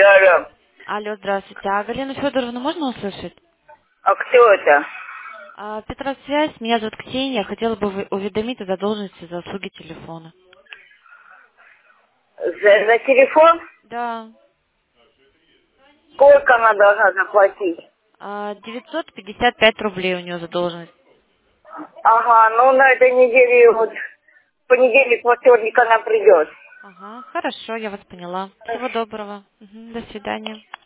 алло. Алло, здравствуйте. А Галину Федоровну можно услышать? А кто это? Петросвязь, меня зовут Ксения. Хотела бы уведомить о задолженности за услуги телефона. За телефон? Да. Сколько она должна заплатить? 955 рублей у нее задолженность. Ага, ну на этой неделе, вот, в понедельник, во вторник она придет. Ага, хорошо, я вас поняла. Всего доброго. Мгм, до свидания.